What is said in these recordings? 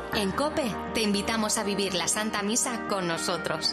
En COPE te invitamos a vivir la Santa Misa con nosotros.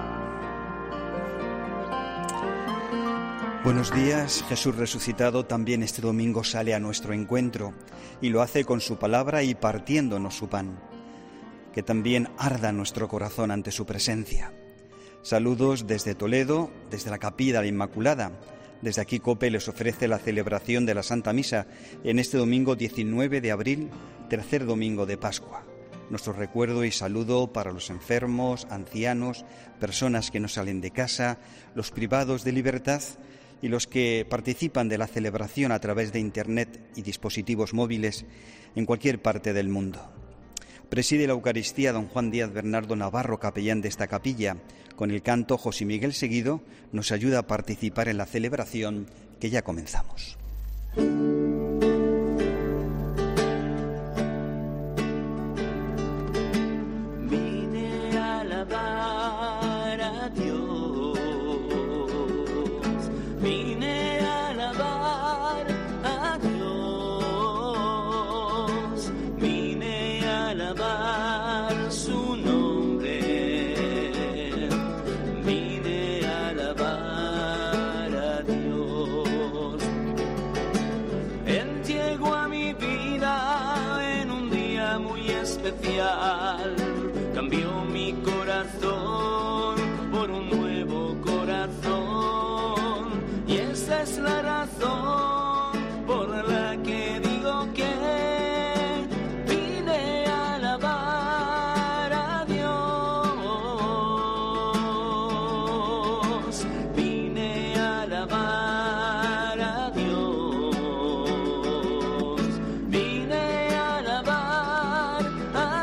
Buenos días. Jesús resucitado también este domingo sale a nuestro encuentro y lo hace con su palabra y partiéndonos su pan. Que también arda nuestro corazón ante su presencia. Saludos desde Toledo, desde la Capilla de la Inmaculada. Desde aquí COPE les ofrece la celebración de la Santa Misa en este domingo 19 de abril, tercer domingo de Pascua. Nuestro recuerdo y saludo para los enfermos, ancianos, personas que no salen de casa, los privados de libertad y los que participan de la celebración a través de Internet y dispositivos móviles en cualquier parte del mundo. Preside la Eucaristía don Juan Díaz Bernardo Navarro, capellán de esta capilla. Con el canto José Miguel Seguido nos ayuda a participar en la celebración que ya comenzamos. Vine a alabar a Dios, vine a alabar a Dios, vine a alabar su nombre, vine a alabar a Dios. Él llegó a mi vida en un día muy especial, cambió mi corazón por un nuevo corazón, y esa es la razón por la que digo que vine a alabar a Dios, vine a alabar a Dios, vine a alabar a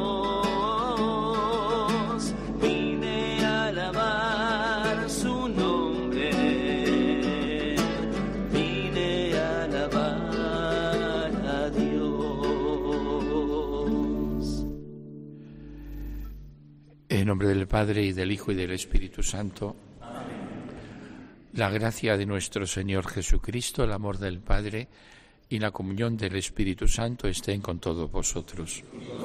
Dios, vine a alabar su nombre, vine a alabar a Dios. En nombre del Padre, y del Hijo, y del Espíritu Santo. La gracia de nuestro Señor Jesucristo, el amor del Padre y la comunión del Espíritu Santo estén con todos vosotros.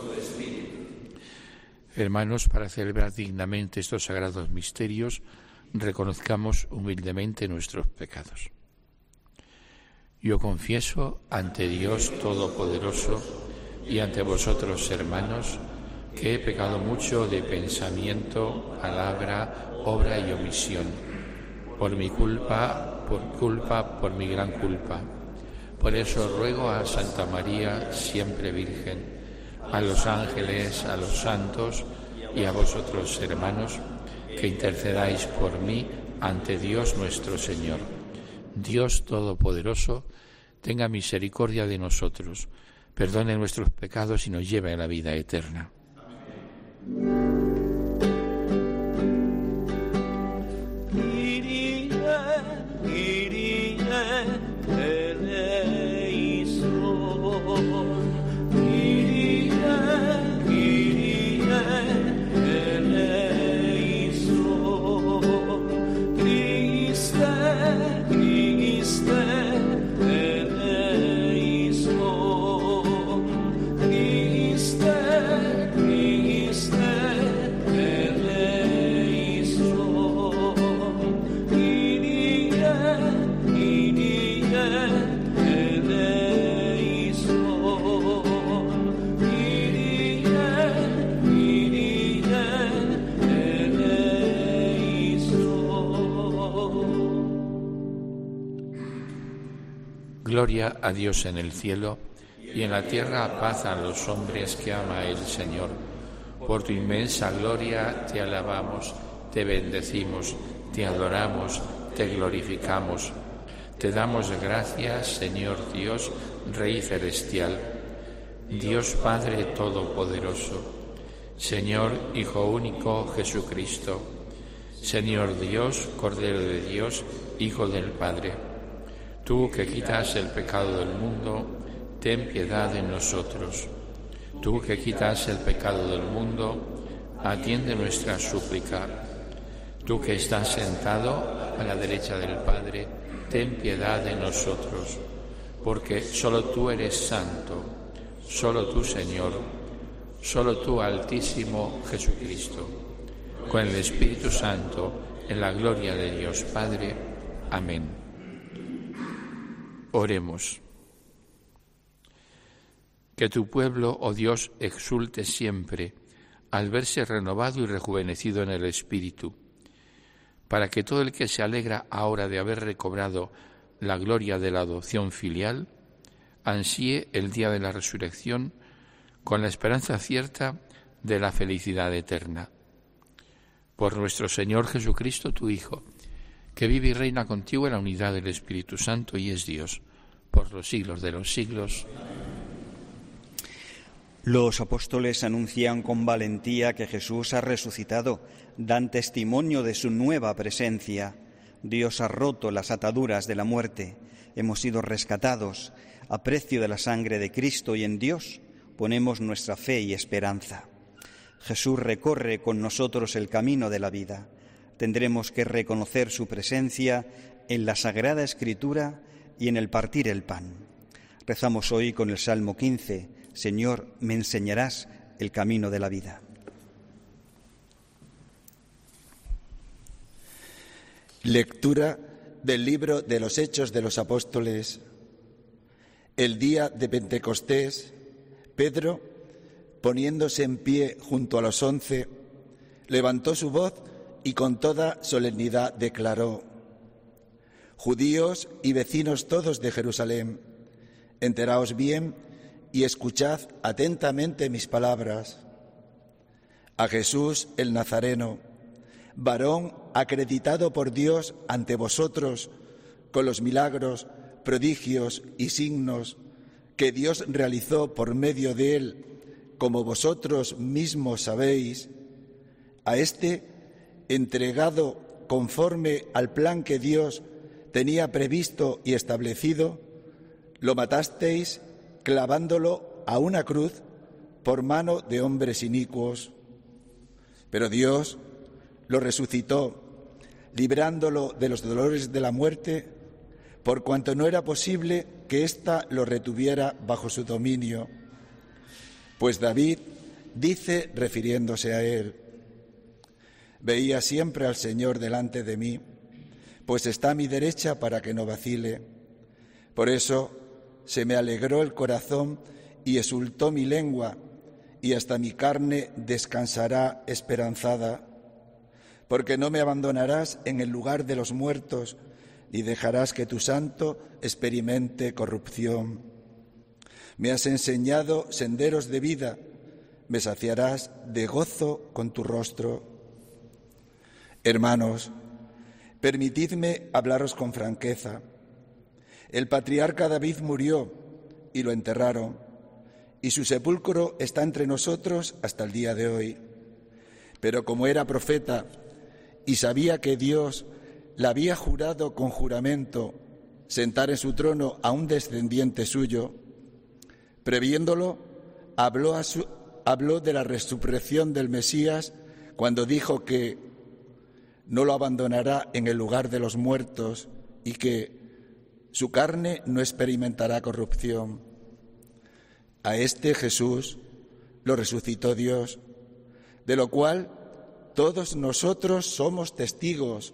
Hermanos, para celebrar dignamente estos sagrados misterios, reconozcamos humildemente nuestros pecados. Yo confieso ante Dios Todopoderoso y ante vosotros, hermanos, que he pecado mucho de pensamiento, palabra, obra y omisión, por mi culpa, por mi gran culpa. Por eso ruego a Santa María, siempre Virgen, a los ángeles, a los santos y a vosotros, hermanos, que intercedáis por mí ante Dios nuestro Señor. Dios Todopoderoso, tenga misericordia de nosotros, perdone nuestros pecados y nos lleve a la vida eterna. Gloria a Dios en el cielo, y en la tierra paz a los hombres que ama el Señor. Por tu inmensa gloria te alabamos, te bendecimos, te adoramos, te glorificamos. Te damos gracias, Señor Dios, Rey celestial, Dios Padre Todopoderoso, Señor Hijo único Jesucristo, Señor Dios, Cordero de Dios, Hijo del Padre. Tú que quitas el pecado del mundo, ten piedad de nosotros. Tú que quitas el pecado del mundo, atiende nuestra súplica. Tú que estás sentado a la derecha del Padre, ten piedad de nosotros, porque solo tú eres santo, solo tú, Señor, solo tú, Altísimo Jesucristo, con el Espíritu Santo, en la gloria de Dios Padre. Amén. Oremos. Que tu pueblo, oh Dios, exulte siempre al verse renovado y rejuvenecido en el Espíritu, para que todo el que se alegra ahora de haber recobrado la gloria de la adopción filial, ansíe el día de la resurrección con la esperanza cierta de la felicidad eterna. Por nuestro Señor Jesucristo, tu Hijo, que vive y reina contigo en la unidad del Espíritu Santo y es Dios, por los siglos de los siglos. Los apóstoles anuncian con valentía que Jesús ha resucitado, dan testimonio de su nueva presencia. Dios ha roto las ataduras de la muerte, hemos sido rescatados a precio de la sangre de Cristo y en Dios ponemos nuestra fe y esperanza. Jesús recorre con nosotros el camino de la vida. Tendremos que reconocer su presencia en la Sagrada Escritura y en el partir el pan. Rezamos hoy con el Salmo 15, Señor, me enseñarás el camino de la vida. Lectura del libro de los Hechos de los Apóstoles. El día de Pentecostés, Pedro, poniéndose en pie junto a los 11, levantó su voz y con toda solemnidad declaró: Judíos y vecinos todos de Jerusalén, enteraos bien y escuchad atentamente mis palabras. A Jesús el Nazareno, varón acreditado por Dios ante vosotros con los milagros, prodigios y signos que Dios realizó por medio de él, como vosotros mismos sabéis, a este, entregado conforme al plan que Dios tenía previsto y establecido, lo matasteis clavándolo a una cruz por mano de hombres inicuos. Pero Dios lo resucitó, librándolo de los dolores de la muerte, por cuanto no era posible que ésta lo retuviera bajo su dominio. Pues David dice, refiriéndose a él: Veía siempre al Señor delante de mí, pues está a mi derecha para que no vacile. Por eso se me alegró el corazón y exultó mi lengua, y hasta mi carne descansará esperanzada. Porque no me abandonarás en el lugar de los muertos, ni dejarás que tu santo experimente corrupción. Me has enseñado senderos de vida, me saciarás de gozo con tu rostro. Hermanos, permitidme hablaros con franqueza. El patriarca David murió y lo enterraron, y su sepulcro está entre nosotros hasta el día de hoy. Pero como era profeta y sabía que Dios le había jurado con juramento sentar en su trono a un descendiente suyo, previéndolo, habló de la resurrección del Mesías cuando dijo que no lo abandonará en el lugar de los muertos y que su carne no experimentará corrupción. A este Jesús lo resucitó Dios, de lo cual todos nosotros somos testigos.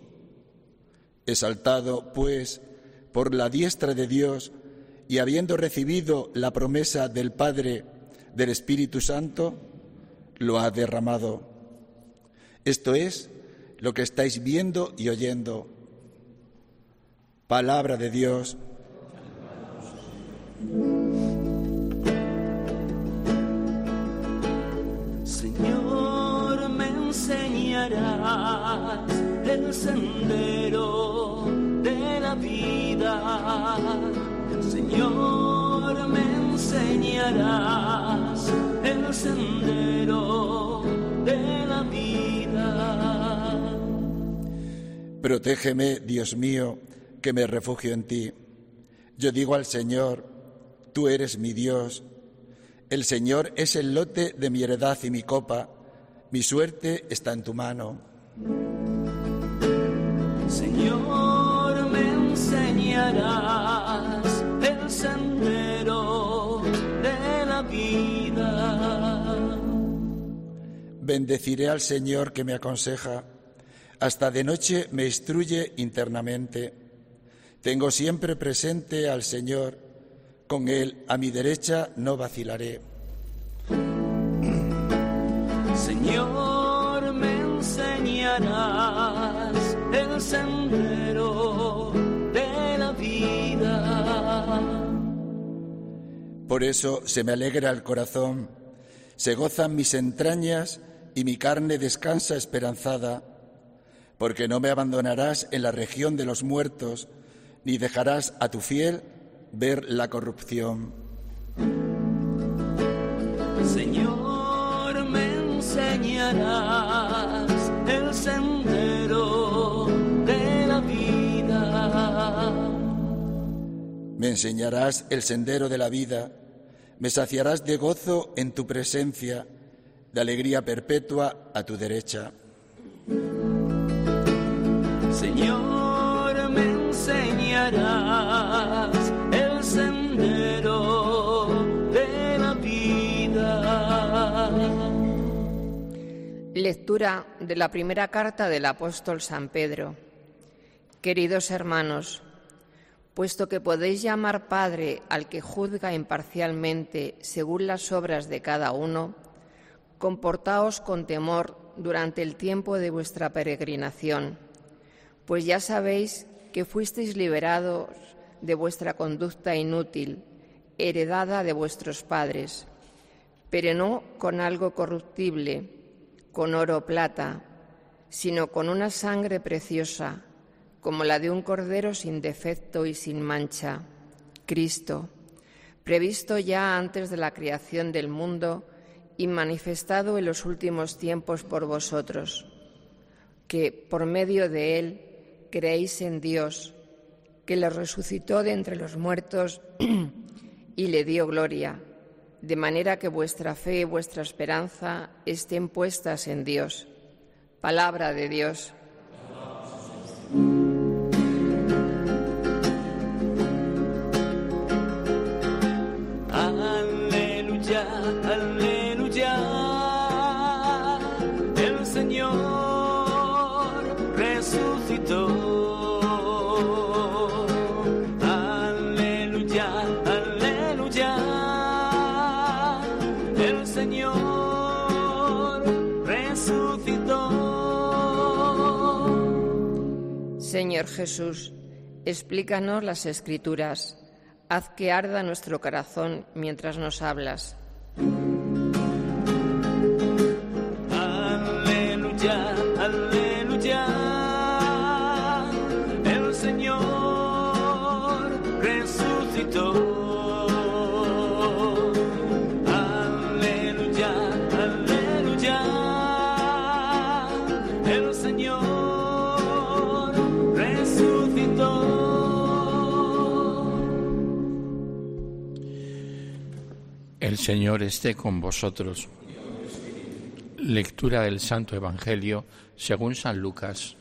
Exaltado, pues, por la diestra de Dios y habiendo recibido la promesa del Padre del Espíritu Santo, lo ha derramado. Esto es lo que estáis viendo y oyendo. Palabra de Dios. Señor, me enseñarás el sendero de la vida. Señor, me enseñarás el sendero de la vida. Protégeme, Dios mío, que me refugio en ti. Yo digo al Señor, tú eres mi Dios. El Señor es el lote de mi heredad y mi copa. Mi suerte está en tu mano. Señor, me enseñarás el sendero de la vida. bendeciré al Señor que me aconseja. Hasta de noche me instruye internamente. Tengo siempre presente al Señor. Con Él a mi derecha no vacilaré. Señor, me enseñarás el sendero de la vida. Por eso se me alegra el corazón, se gozan mis entrañas y mi carne descansa esperanzada, porque no me abandonarás en la región de los muertos, ni dejarás a tu fiel ver la corrupción. Señor, me enseñarás el sendero de la vida. Me enseñarás el sendero de la vida, me saciarás de gozo en tu presencia, de alegría perpetua a tu derecha. Señor, me enseñarás el sendero de la vida. Lectura de la primera carta del apóstol San Pedro. Queridos hermanos, puesto que podéis llamar Padre al que juzga imparcialmente según las obras de cada uno, comportaos con temor durante el tiempo de vuestra peregrinación, pues ya sabéis que fuisteis liberados de vuestra conducta inútil, heredada de vuestros padres, pero no con algo corruptible, con oro o plata, sino con una sangre preciosa, como la de un cordero sin defecto y sin mancha, Cristo, previsto ya antes de la creación del mundo y manifestado en los últimos tiempos por vosotros, que por medio de Él creéis en Dios, que le resucitó de entre los muertos y le dio gloria, de manera que vuestra fe y vuestra esperanza estén puestas en Dios. Palabra de Dios. Aleluya, aleluya, el Señor resucitó. Aleluya, aleluya, el Señor resucitó. Señor Jesús, explícanos las Escrituras. Haz que arda nuestro corazón mientras nos hablas. Aleluya, aleluya, el Señor resucitó. Aleluya, aleluya, el Señor resucitó. El Señor esté con vosotros. Lectura del Santo Evangelio según San Lucas.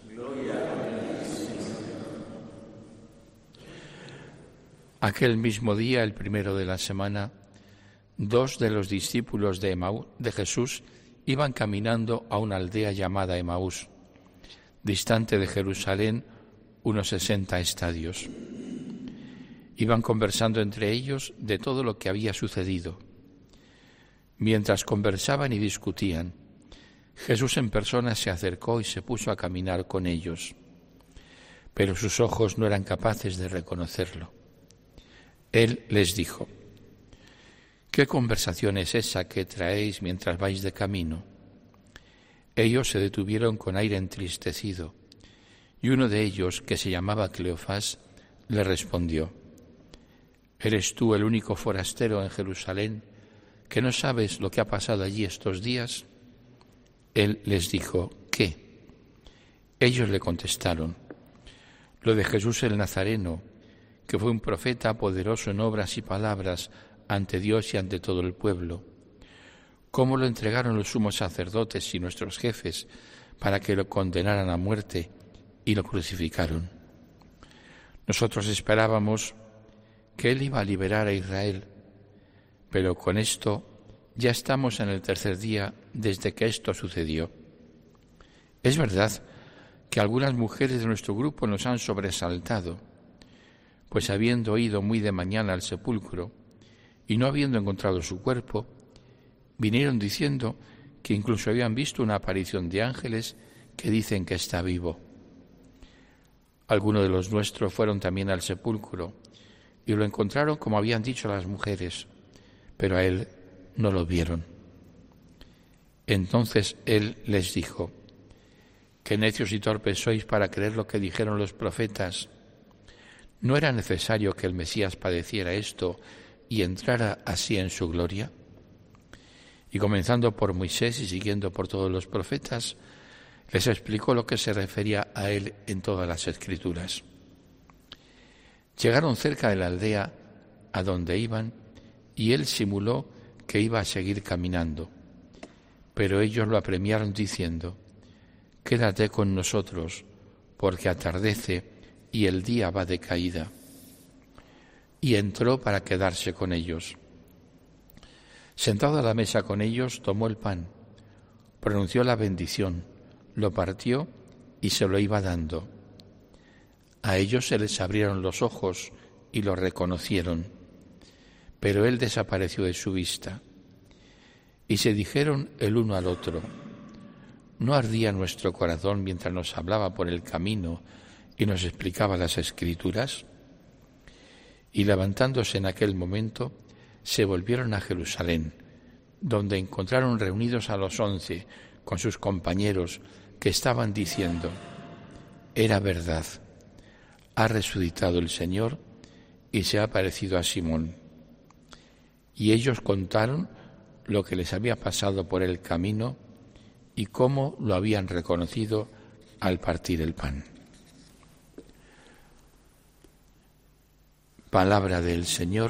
Aquel mismo día, el primero de la semana, 2 de los discípulos de Jesús iban caminando a una aldea llamada Emaús, distante de Jerusalén unos 60 estadios. Iban conversando entre ellos de todo lo que había sucedido. Mientras conversaban y discutían, Jesús en persona se acercó y se puso a caminar con ellos, pero sus ojos no eran capaces de reconocerlo. Él les dijo: ¿Qué conversación es esa que traéis mientras vais de camino? Ellos se detuvieron con aire entristecido, y uno de ellos, que se llamaba Cleofás, le respondió: ¿Eres tú el único forastero en Jerusalén que no sabes lo que ha pasado allí estos días? Él les dijo: ¿Qué? Ellos le contestaron: lo de Jesús el Nazareno, que fue un profeta poderoso en obras y palabras ante Dios y ante todo el pueblo. Cómo lo entregaron los sumos sacerdotes y nuestros jefes para que lo condenaran a muerte y lo crucificaron. Nosotros esperábamos que Él iba a liberar a Israel, pero con esto ya estamos en el tercer día desde que esto sucedió. Es verdad que algunas mujeres de nuestro grupo nos han sobresaltado, pues habiendo ido muy de mañana al sepulcro y no habiendo encontrado su cuerpo, vinieron diciendo que incluso habían visto una aparición de ángeles que dicen que está vivo. Algunos de los nuestros fueron también al sepulcro y lo encontraron como habían dicho las mujeres, pero a él no lo vieron. Entonces él les dijo: «Qué necios y torpes sois para creer lo que dijeron los profetas. ¿No era necesario que el Mesías padeciera esto y entrara así en su gloria?» Y comenzando por Moisés y siguiendo por todos los profetas, les explicó lo que se refería a él en todas las Escrituras. Llegaron cerca de la aldea a donde iban y él simuló que iba a seguir caminando, pero ellos lo apremiaron diciendo: «Quédate con nosotros, porque atardece y el día va de caída». Y entró para quedarse con ellos. Sentado a la mesa con ellos, tomó el pan, pronunció la bendición, lo partió y se lo iba dando. A ellos se les abrieron los ojos y lo reconocieron, pero él desapareció de su vista. Y se dijeron el uno al otro: ¿no ardía nuestro corazón mientras nos hablaba por el camino y nos explicaba las Escrituras? Y levantándose en aquel momento, se volvieron a Jerusalén, donde encontraron reunidos a los 11 con sus compañeros, que estaban diciendo: «Era verdad, ha resucitado el Señor y se ha aparecido a Simón». Y ellos contaron lo que les había pasado por el camino y cómo lo habían reconocido al partir el pan. Palabra del Señor.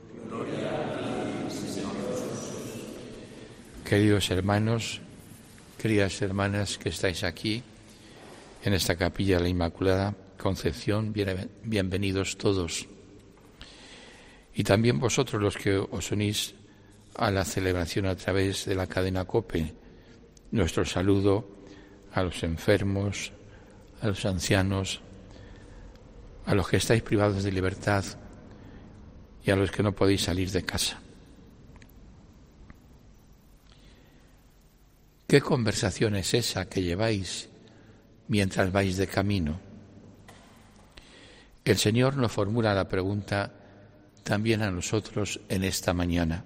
Queridos hermanos, queridas hermanas que estáis aquí en esta capilla de la Inmaculada Concepción, bienvenidos todos. Y también vosotros los que os unís a la celebración a través de la cadena COPE, nuestro saludo a los enfermos, a los ancianos, a los que estáis privados de libertad y a los que no podéis salir de casa. ¿Qué conversación es esa que lleváis mientras vais de camino? El Señor nos formula la pregunta también a nosotros en esta mañana.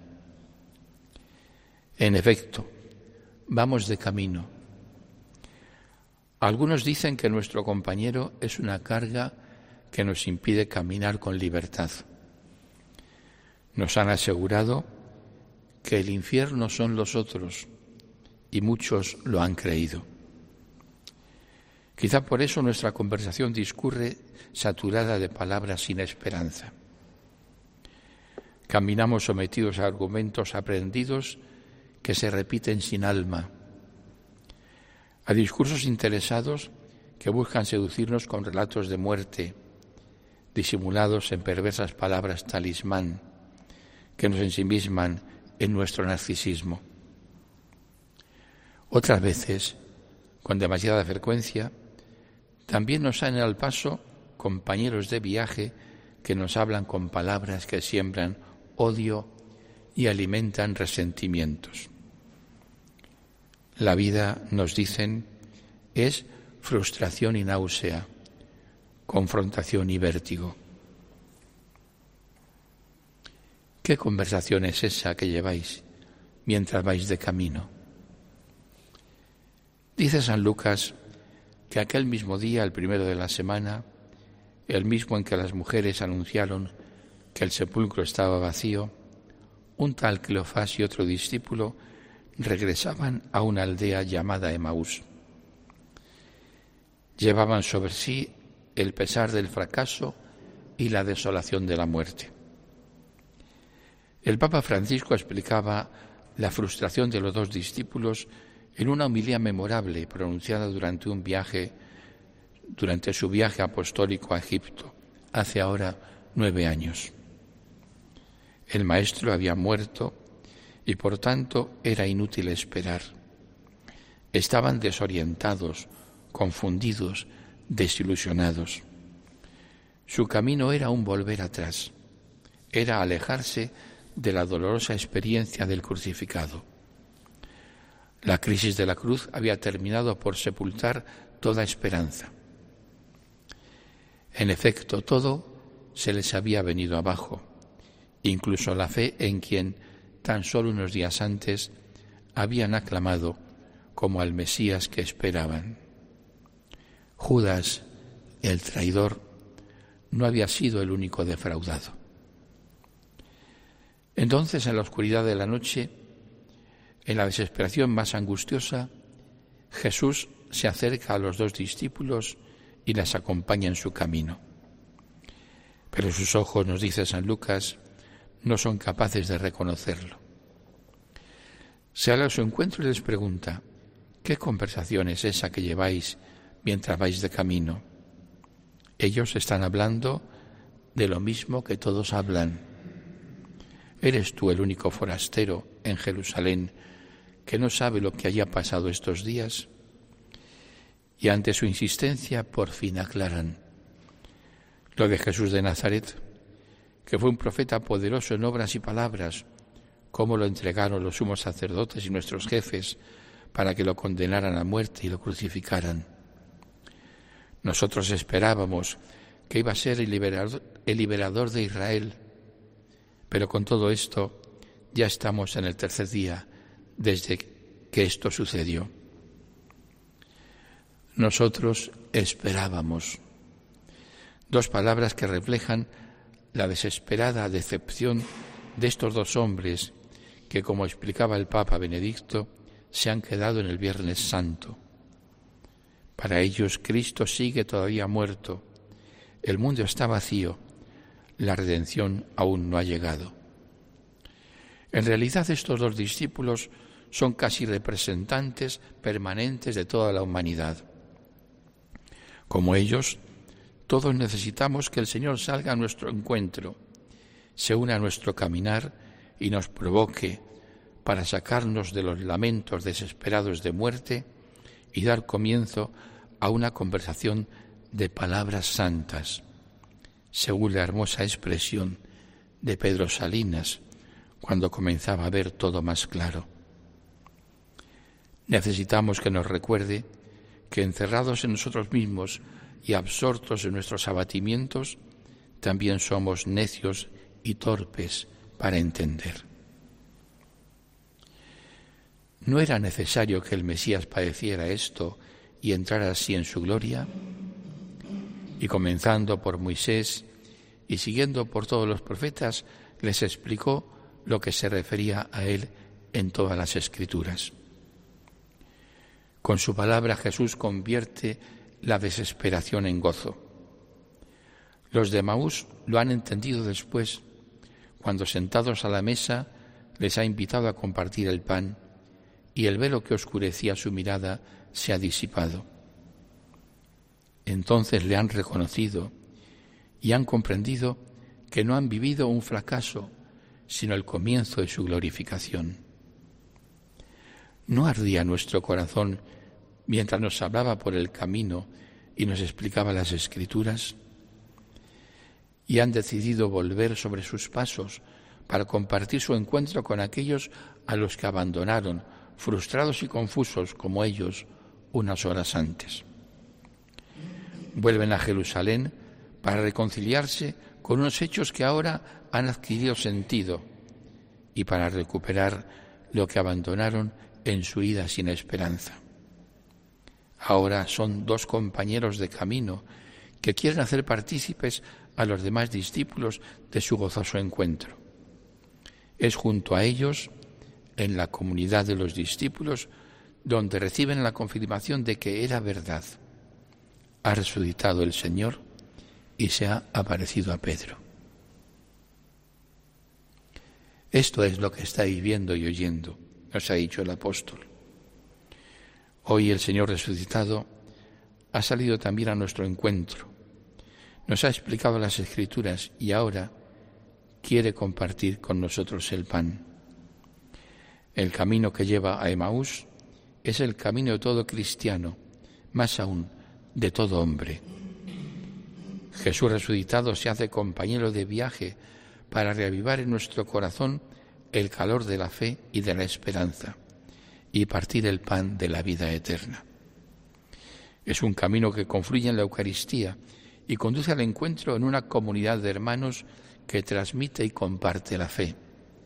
En efecto, vamos de camino. Algunos dicen que nuestro compañero es una carga que nos impide caminar con libertad. Nos han asegurado que el infierno son los otros, y muchos lo han creído. Quizá por eso nuestra conversación discurre saturada de palabras sin esperanza. Caminamos sometidos a argumentos aprendidos que se repiten sin alma, a discursos interesados que buscan seducirnos con relatos de muerte, disimulados en perversas palabras talismán, que nos ensimisman en nuestro narcisismo. Otras veces, con demasiada frecuencia, también nos salen al paso compañeros de viaje que nos hablan con palabras que siembran odio y alimentan resentimientos. La vida, nos dicen, es frustración y náusea, confrontación y vértigo. ¿Qué conversación es esa que lleváis mientras vais de camino? Dice San Lucas que aquel mismo día, el primero de la semana, el mismo en que las mujeres anunciaron que el sepulcro estaba vacío, un tal Cleofás y otro discípulo regresaban a una aldea llamada Emaús. Llevaban sobre sí el pesar del fracaso y la desolación de la muerte. El Papa Francisco explicaba la frustración de los dos discípulos en una homilía memorable pronunciada durante su viaje apostólico a Egipto, hace ahora 9 años. El Maestro había muerto y por tanto era inútil esperar. Estaban desorientados, confundidos, desilusionados. Su camino era un volver atrás, era alejarse de la dolorosa experiencia del crucificado. La crisis de la cruz había terminado por sepultar toda esperanza. En efecto, todo se les había venido abajo, incluso la fe en quien tan solo unos días antes habían aclamado como al Mesías que esperaban. Judas, el traidor, no había sido el único defraudado. Entonces, en la oscuridad de la noche, en la desesperación más angustiosa, Jesús se acerca a los 2 discípulos y les acompaña en su camino. Pero sus ojos, nos dice San Lucas, no son capaces de reconocerlo. Sale a su encuentro y les pregunta: ¿qué conversación es esa que lleváis mientras vais de camino? Ellos están hablando de lo mismo que todos hablan. ¿Eres tú el único forastero en Jerusalén que no sabe lo que haya pasado estos días? Y ante su insistencia, por fin aclaran. Lo de Jesús de Nazaret, que fue un profeta poderoso en obras y palabras, cómo lo entregaron los sumos sacerdotes y nuestros jefes para que lo condenaran a muerte y lo crucificaran. Nosotros esperábamos que iba a ser el liberador de Israel, pero con todo esto ya estamos en el 3er día desde que esto sucedió. Nosotros esperábamos. 2 palabras que reflejan la desesperada decepción de estos 2 hombres que, como explicaba el Papa Benedicto, se han quedado en el Viernes Santo. Para ellos Cristo sigue todavía muerto, el mundo está vacío, la redención aún no ha llegado. En realidad estos 2 discípulos son casi representantes permanentes de toda la humanidad. Como ellos, todos necesitamos que el Señor salga a nuestro encuentro, se una a nuestro caminar y nos provoque para sacarnos de los lamentos desesperados de muerte y dar comienzo a una conversación de palabras santas, según la hermosa expresión de Pedro Salinas cuando comenzaba a ver todo más claro. Necesitamos que nos recuerde que encerrados en nosotros mismos y absortos en nuestros abatimientos, también somos necios y torpes para entender. ¿No era necesario que el Mesías padeciera esto y entrara así en su gloria? Y comenzando por Moisés y siguiendo por todos los profetas, les explicó lo que se refería a él en todas las Escrituras. Con su palabra Jesús convierte la desesperación en gozo. Los de Emaús lo han entendido después, cuando sentados a la mesa les ha invitado a compartir el pan y el velo que oscurecía su mirada se ha disipado. Entonces le han reconocido y han comprendido que no han vivido un fracaso, sino el comienzo de su glorificación. ¿No ardía nuestro corazón mientras nos hablaba por el camino y nos explicaba las Escrituras? Y han decidido volver sobre sus pasos para compartir su encuentro con aquellos a los que abandonaron, frustrados y confusos como ellos, unas horas antes. Vuelven a Jerusalén para reconciliarse con unos hechos que ahora han adquirido sentido y para recuperar lo que abandonaron en su ida sin esperanza. Ahora son 2 compañeros de camino que quieren hacer partícipes a los demás discípulos de su gozoso encuentro. Es junto a ellos, en la comunidad de los discípulos, donde reciben la confirmación de que era verdad. Ha resucitado el Señor y se ha aparecido a Pedro. Esto es lo que estáis viendo y oyendo, nos ha dicho el apóstol. Hoy el Señor resucitado ha salido también a nuestro encuentro. Nos ha explicado las Escrituras y ahora quiere compartir con nosotros el pan. El camino que lleva a Emaús es el camino de todo cristiano, más aún de todo hombre. Jesús resucitado se hace compañero de viaje para reavivar en nuestro corazón el calor de la fe y de la esperanza y partir el pan de la vida eterna. Es un camino que confluye en la Eucaristía y conduce al encuentro en una comunidad de hermanos que transmite y comparte la fe.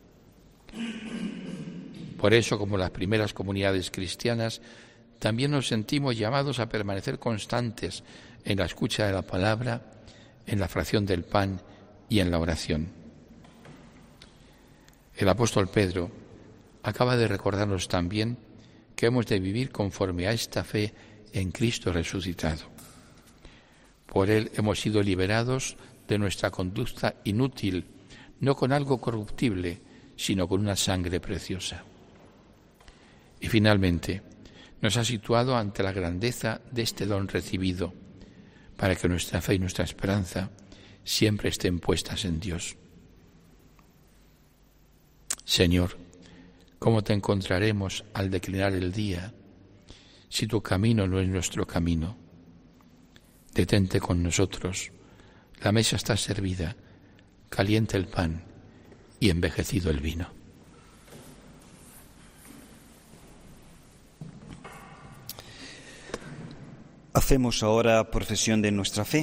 Por eso, como las primeras comunidades cristianas, también nos sentimos llamados a permanecer constantes en la escucha de la palabra, en la fracción del pan y en la oración. El apóstol Pedro acaba de recordarnos también que hemos de vivir conforme a esta fe en Cristo resucitado. Por Él hemos sido liberados de nuestra conducta inútil, no con algo corruptible, sino con una sangre preciosa. Y finalmente, nos ha situado ante la grandeza de este don recibido, para que nuestra fe y nuestra esperanza siempre estén puestas en Dios. Señor, ¿cómo te encontraremos al declinar el día, si tu camino no es nuestro camino? Detente con nosotros, la mesa está servida, caliente el pan y envejecido el vino. Hacemos ahora profesión de nuestra fe.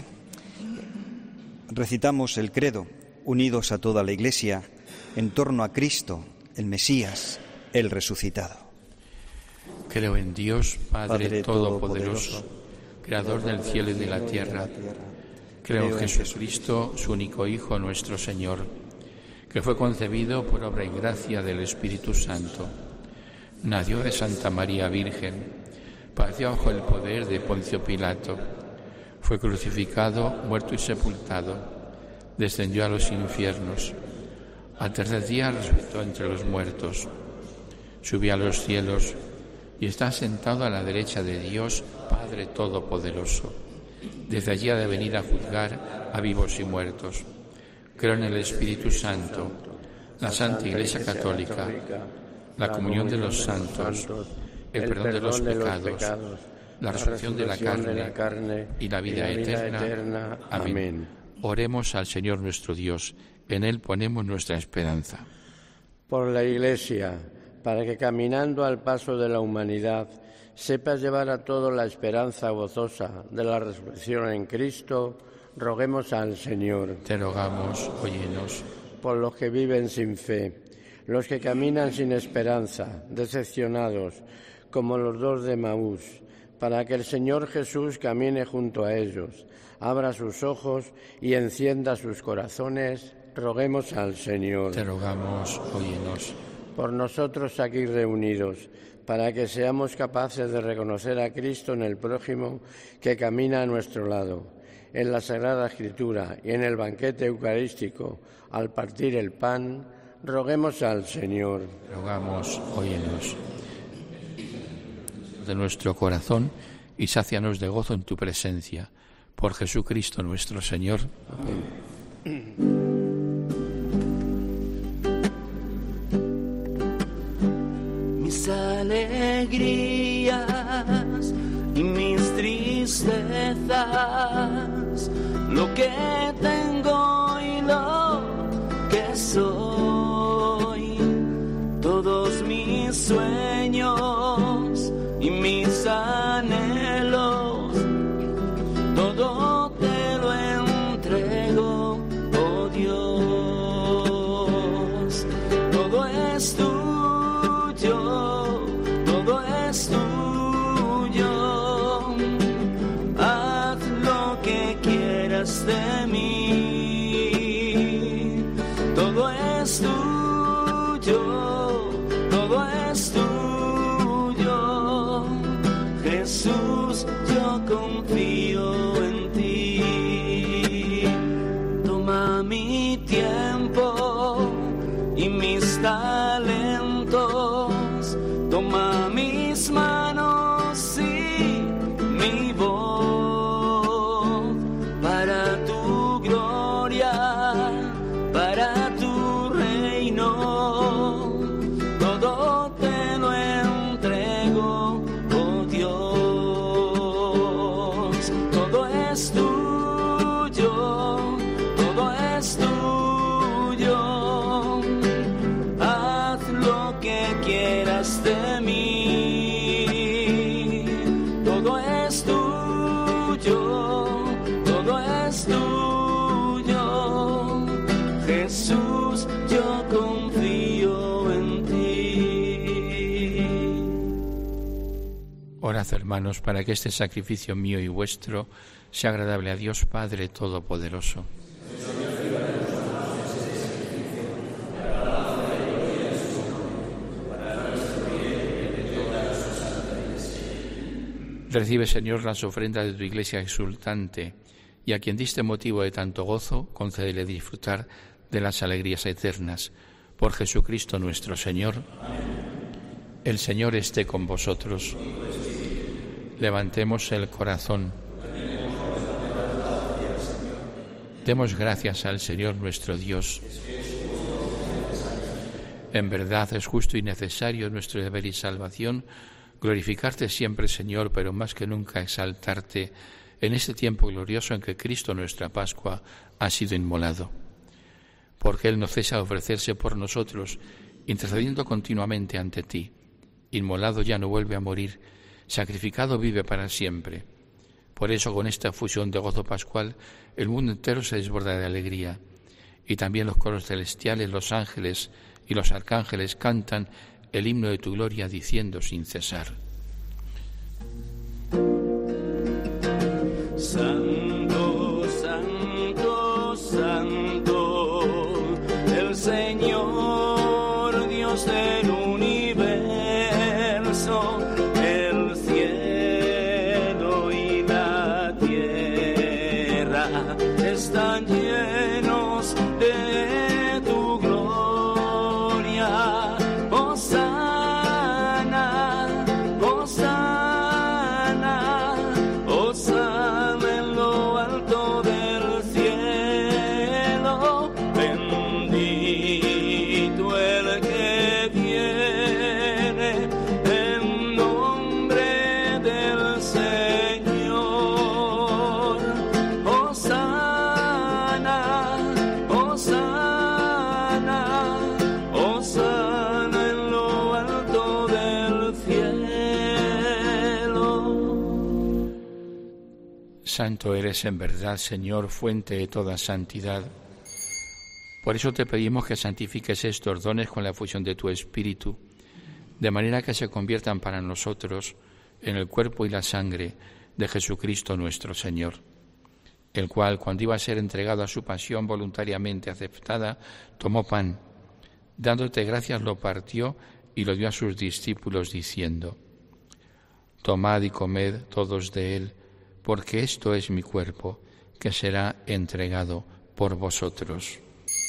Recitamos el credo, unidos a toda la Iglesia, en torno a Cristo, el Mesías, el resucitado. Creo en Dios, Padre Todopoderoso, Creador del cielo y de la tierra. Creo en Jesucristo, su único Hijo, nuestro Señor, que fue concebido por obra y gracia del Espíritu Santo. Nació de Santa María Virgen, padeció bajo el poder de Poncio Pilato, fue crucificado, muerto y sepultado, descendió a los infiernos, al tercer día resucitó entre los muertos, subió a los cielos y está sentado a la derecha de Dios, Padre Todopoderoso. Desde allí ha de venir a juzgar a vivos y muertos. Creo en el Espíritu Santo, la Santa Iglesia Católica, la comunión de los santos, el perdón de los pecados, la resurrección de la carne y la vida eterna. Amén. Oremos al Señor nuestro Dios, en Él ponemos nuestra esperanza. Por la Iglesia, para que caminando al paso de la humanidad, sepas llevar a todos la esperanza gozosa de la resurrección en Cristo, roguemos al Señor. Te rogamos, óyenos. Por los que viven sin fe, los que caminan sin esperanza, decepcionados, como los dos de Emaús, para que el Señor Jesús camine junto a ellos, abra sus ojos y encienda sus corazones, roguemos al Señor. Te rogamos, óyenos. Por nosotros aquí reunidos, para que seamos capaces de reconocer a Cristo en el prójimo que camina a nuestro lado, en la Sagrada Escritura y en el banquete eucarístico, al partir el pan, roguemos al Señor. Rogamos, óyenos. De nuestro corazón y sácianos de gozo en tu presencia. Por Jesucristo nuestro Señor. Amén. Mis alegrías y mis tristezas, lo que tengo y lo que soy, todos mis sueños y mis anhelos, todo te lo entrego, oh Dios. Todo es tuyo, todo es tuyo. Haz lo que quieras de mí. Todo es tuyo, todo es tuyo. Jesús, yo confío en ti. Toma mi tiempo y mis talentos, Orad, hermanos, para que este sacrificio mío y vuestro sea agradable a Dios Padre Todopoderoso. Recibe, Señor, las ofrendas de tu Iglesia exultante, y a quien diste motivo de tanto gozo, concédele disfrutar de las alegrías eternas. Por Jesucristo nuestro Señor. Amén. El Señor esté con vosotros. Levantemos el corazón. Demos gracias al Señor nuestro Dios. En verdad es justo y necesario nuestro deber y salvación glorificarte siempre, Señor, pero más que nunca exaltarte en este tiempo glorioso en que Cristo, nuestra Pascua, ha sido inmolado. Porque Él no cesa de ofrecerse por nosotros, intercediendo continuamente ante ti. Inmolado ya no vuelve a morir, sacrificado vive para siempre. Por eso, con esta fusión de gozo pascual, el mundo entero se desborda de alegría. Y también los coros celestiales, los ángeles y los arcángeles cantan el himno de tu gloria, diciendo sin cesar: Santo, santo, santo, el Señor Dios del universo, el cielo y la tierra están llenos de tu gloria. Hosana, Hosana, Hosana en lo alto del cielo. Bendito el que viene en nombre del Señor. Hosana, Hosana, Hosana en lo alto del cielo. Santo eres en verdad, Señor, fuente de toda santidad. Por eso te pedimos que santifiques estos dones con la fusión de tu Espíritu, de manera que se conviertan para nosotros en el cuerpo y la sangre de Jesucristo nuestro Señor, el cual, cuando iba a ser entregado a su pasión voluntariamente aceptada, tomó pan, dándote gracias lo partió y lo dio a sus discípulos diciendo: Tomad y comed todos de él, porque esto es mi cuerpo, que será entregado por vosotros.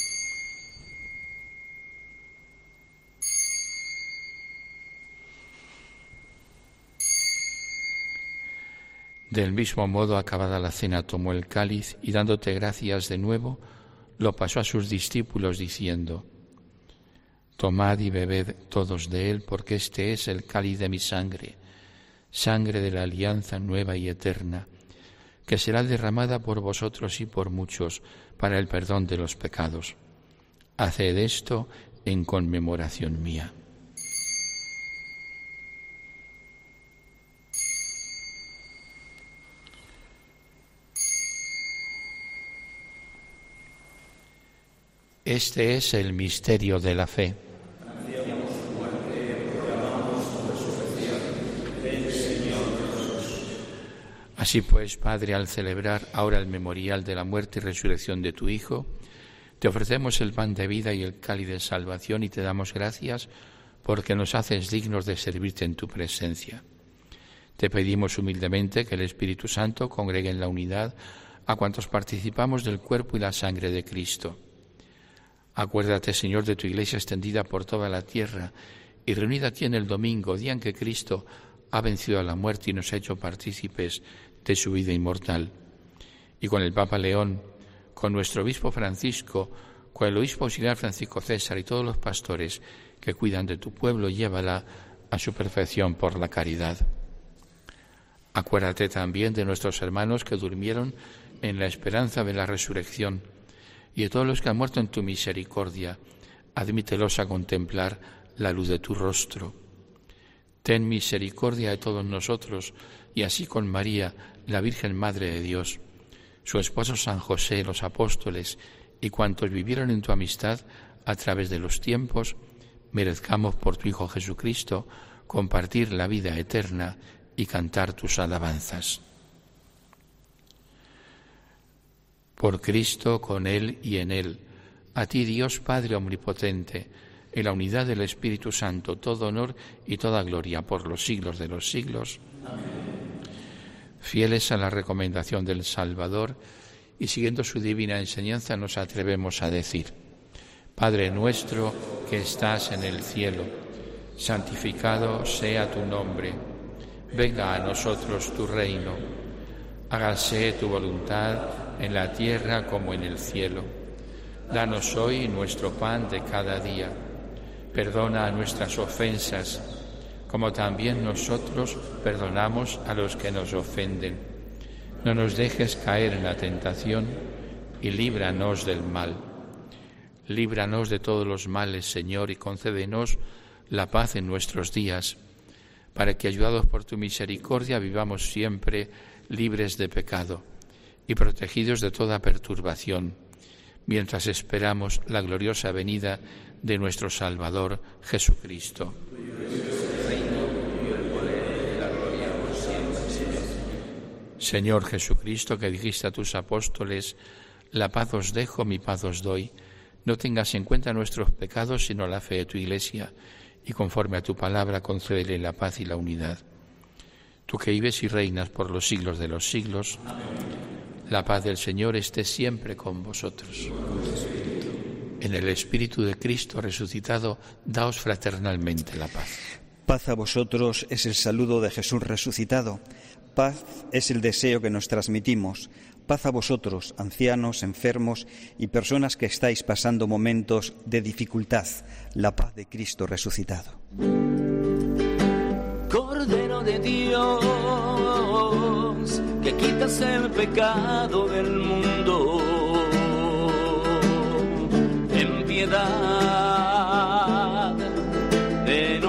Del mismo modo, acabada la cena, tomó el cáliz y, dándote gracias de nuevo, lo pasó a sus discípulos diciendo: Tomad y bebed todos de él, porque este es el cáliz de mi sangre, sangre de la alianza nueva y eterna, que será derramada por vosotros y por muchos para el perdón de los pecados. Haced esto en conmemoración mía. Este es el misterio de la fe. Así pues, Padre, al celebrar ahora el memorial de la muerte y resurrección de tu Hijo, te ofrecemos el pan de vida y el cáliz de salvación y te damos gracias porque nos haces dignos de servirte en tu presencia. Te pedimos humildemente que el Espíritu Santo congregue en la unidad a cuantos participamos del cuerpo y la sangre de Cristo. Acuérdate, Señor, de tu Iglesia extendida por toda la tierra y reunida aquí en el domingo, día en que Cristo ha vencido a la muerte y nos ha hecho partícipes de su vida inmortal. Y con el Papa León, con nuestro obispo Francisco, con el obispo auxiliar Francisco César y todos los pastores que cuidan de tu pueblo, llévala a su perfección por la caridad. Acuérdate también de nuestros hermanos que durmieron en la esperanza de la resurrección y de todos los que han muerto en tu misericordia. Admítelos a contemplar la luz de tu rostro. Ten misericordia de todos nosotros y así con María, la Virgen Madre de Dios, su esposo San José, los apóstoles y cuantos vivieron en tu amistad a través de los tiempos, merezcamos por tu Hijo Jesucristo compartir la vida eterna y cantar tus alabanzas. Por Cristo, con Él y en Él, a ti Dios Padre Omnipotente, en la unidad del Espíritu Santo, todo honor y toda gloria por los siglos de los siglos. Amén. Fieles a la recomendación del Salvador y siguiendo su divina enseñanza, nos atrevemos a decir: Padre nuestro que estás en el cielo, santificado sea tu nombre. Venga a nosotros tu reino. Hágase tu voluntad en la tierra como en el cielo. Danos hoy nuestro pan de cada día. Perdona nuestras ofensas, como también nosotros perdonamos a los que nos ofenden. No nos dejes caer en la tentación y líbranos del mal. Líbranos de todos los males, Señor, y concédenos la paz en nuestros días, para que, ayudados por tu misericordia, vivamos siempre libres de pecado y protegidos de toda perturbación, mientras esperamos la gloriosa venida de nuestro Salvador Jesucristo. Señor Jesucristo, que dijiste a tus apóstoles: la paz os dejo, mi paz os doy. No tengas en cuenta nuestros pecados, sino la fe de tu Iglesia, y conforme a tu palabra concédele la paz y la unidad. Tú que vives y reinas por los siglos de los siglos, la paz del Señor esté siempre con vosotros. En el Espíritu de Cristo resucitado, daos fraternalmente la paz. Paz a vosotros es el saludo de Jesús resucitado. Paz es el deseo que nos transmitimos. Paz a vosotros, ancianos, enfermos y personas que estáis pasando momentos de dificultad. La paz de Cristo resucitado. Cordero de Dios, que quitas el pecado del mundo, ten piedad de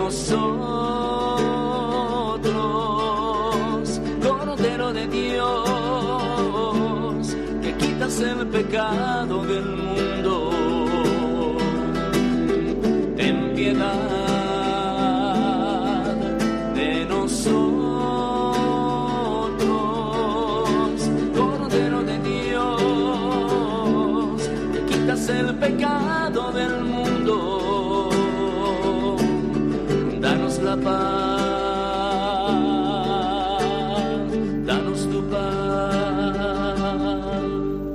nosotros. Cordero de Dios, que quitas el pecado del mundo, ten piedad de nosotros. Cordero de Dios, que quitas el pecado del mundo, danos la paz, danos tu paz.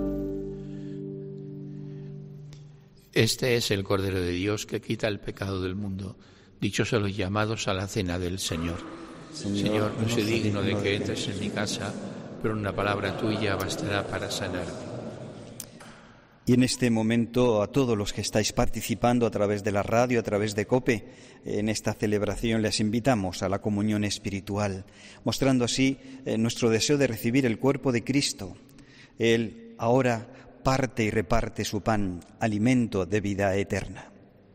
Este es el Cordero de Dios que quita el pecado del mundo. Dichosos los llamados a la cena del Señor. Señor, no soy digno de que entres en mi casa, pero una palabra tuya bastará para sanarme. Y en este momento, a todos los que estáis participando a través de la radio, a través de COPE, en esta celebración les invitamos a la comunión espiritual, mostrando así nuestro deseo de recibir el cuerpo de Cristo. Él ahora parte y reparte su pan, alimento de vida eterna.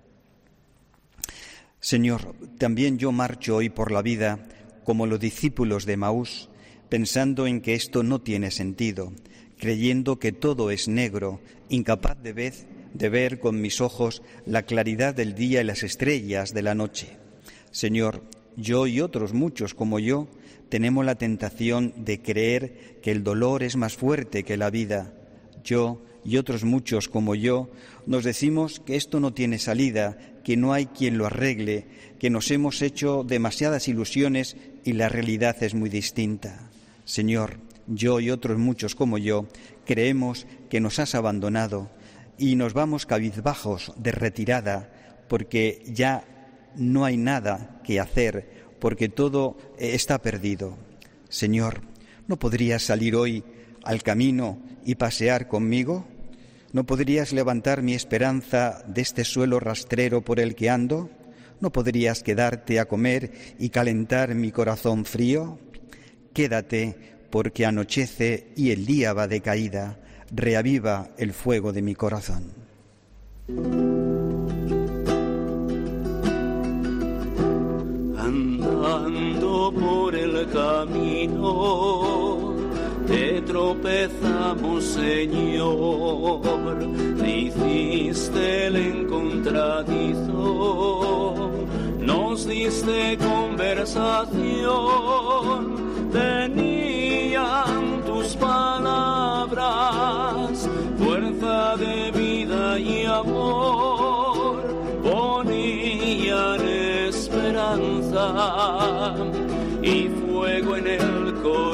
Señor, también yo marcho hoy por la vida como los discípulos de Emaús, pensando en que esto no tiene sentido, creyendo que todo es negro, incapaz de ver con mis ojos la claridad del día y las estrellas de la noche. Señor, yo y otros muchos como yo tenemos la tentación de creer que el dolor es más fuerte que la vida. Yo y otros muchos como yo nos decimos que esto no tiene salida, que no hay quien lo arregle, que nos hemos hecho demasiadas ilusiones y la realidad es muy distinta. Señor, yo y otros muchos como yo creemos que nos has abandonado y nos vamos cabizbajos de retirada porque ya no hay nada que hacer, porque todo está perdido. Señor, ¿no podrías salir hoy al camino y pasear conmigo? ¿No podrías levantar mi esperanza de este suelo rastrero por el que ando? ¿No podrías quedarte a comer y calentar mi corazón frío? Quédate, porque anochece y el día va de caída. Reaviva el fuego de mi corazón. Andando por el camino te tropezamos, Señor, te hiciste el encontradizo, nos nos diste conversación, tenían tus palabras, fuerza de vida y amor, ponían esperanza y fuego en el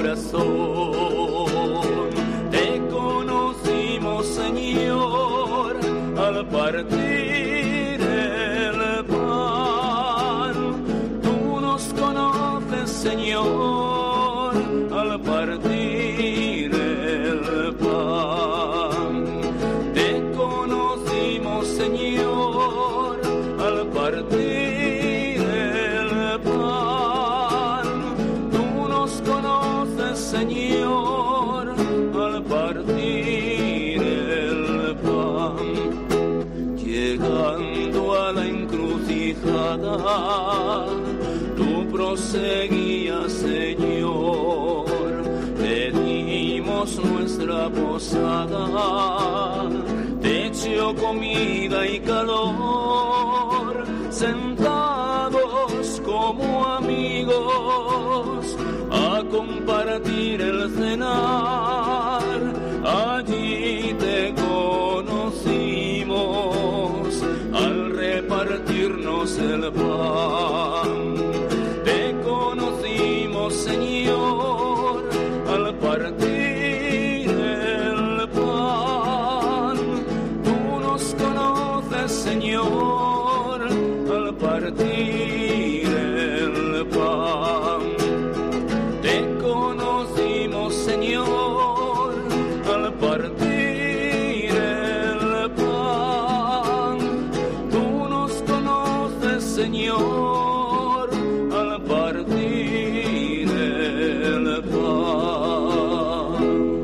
corazón. Te conocimos, Señor, al partir el pan. Tú nos conoces, Señor, al partir el pan. Te conocimos, Señor, al partir el pan. Tú nos conoces, Señor, al partir el pan. Llegando a la encrucijada, tú proseguías, Señor. Te dimos nuestra posada, techo, comida y calor, sentados como amigos a compartir el cenar. Allí te conocimos al repartirnos el pan. Te conocimos, Señor, al partir el pan. Tú nos conoces, Señor, al partir el pan. Te conocimos, Señor, al partir el pan. Tú nos conoces, Señor, al partir el pan.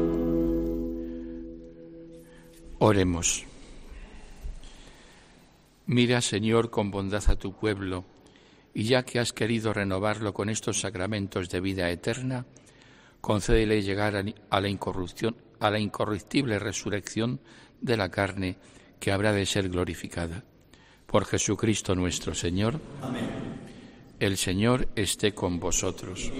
Oremos. Mira, Señor, con bondad a tu pueblo, y ya que has querido renovarlo con estos sacramentos de vida eterna, concédele llegar a la incorruptible resurrección de la carne que habrá de ser glorificada. Por Jesucristo nuestro Señor. Amén. El Señor esté con vosotros.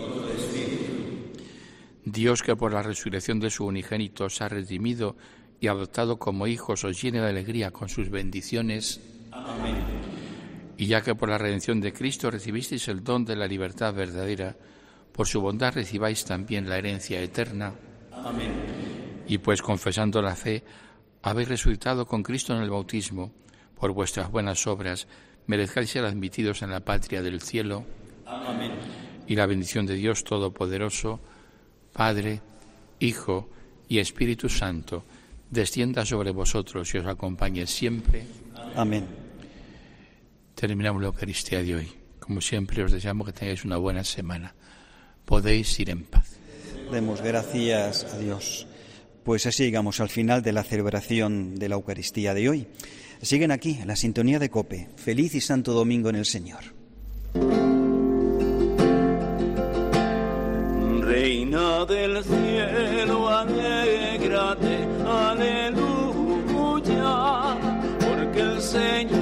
Dios, que por la resurrección de su unigénito os ha redimido y adoptado como hijos, os llene de alegría con sus bendiciones. Amén. Y ya que por la redención de Cristo recibisteis el don de la libertad verdadera, por su bondad recibáis también la herencia eterna. Amén. Y pues, confesando la fe, habéis resucitado con Cristo en el bautismo, por vuestras buenas obras merezcáis ser admitidos en la patria del cielo. Amén. Y la bendición de Dios Todopoderoso, Padre, Hijo y Espíritu Santo, descienda sobre vosotros y os acompañe siempre. Amén. Terminamos la Eucaristía de hoy. Como siempre, os deseamos que tengáis una buena semana. Podéis ir en paz. Demos gracias a Dios. Pues así llegamos al final de la celebración de la Eucaristía de hoy. Siguen aquí, en la sintonía de COPE. Feliz y santo domingo en el Señor. Reina del cielo, alégrate, aleluya, porque el Señor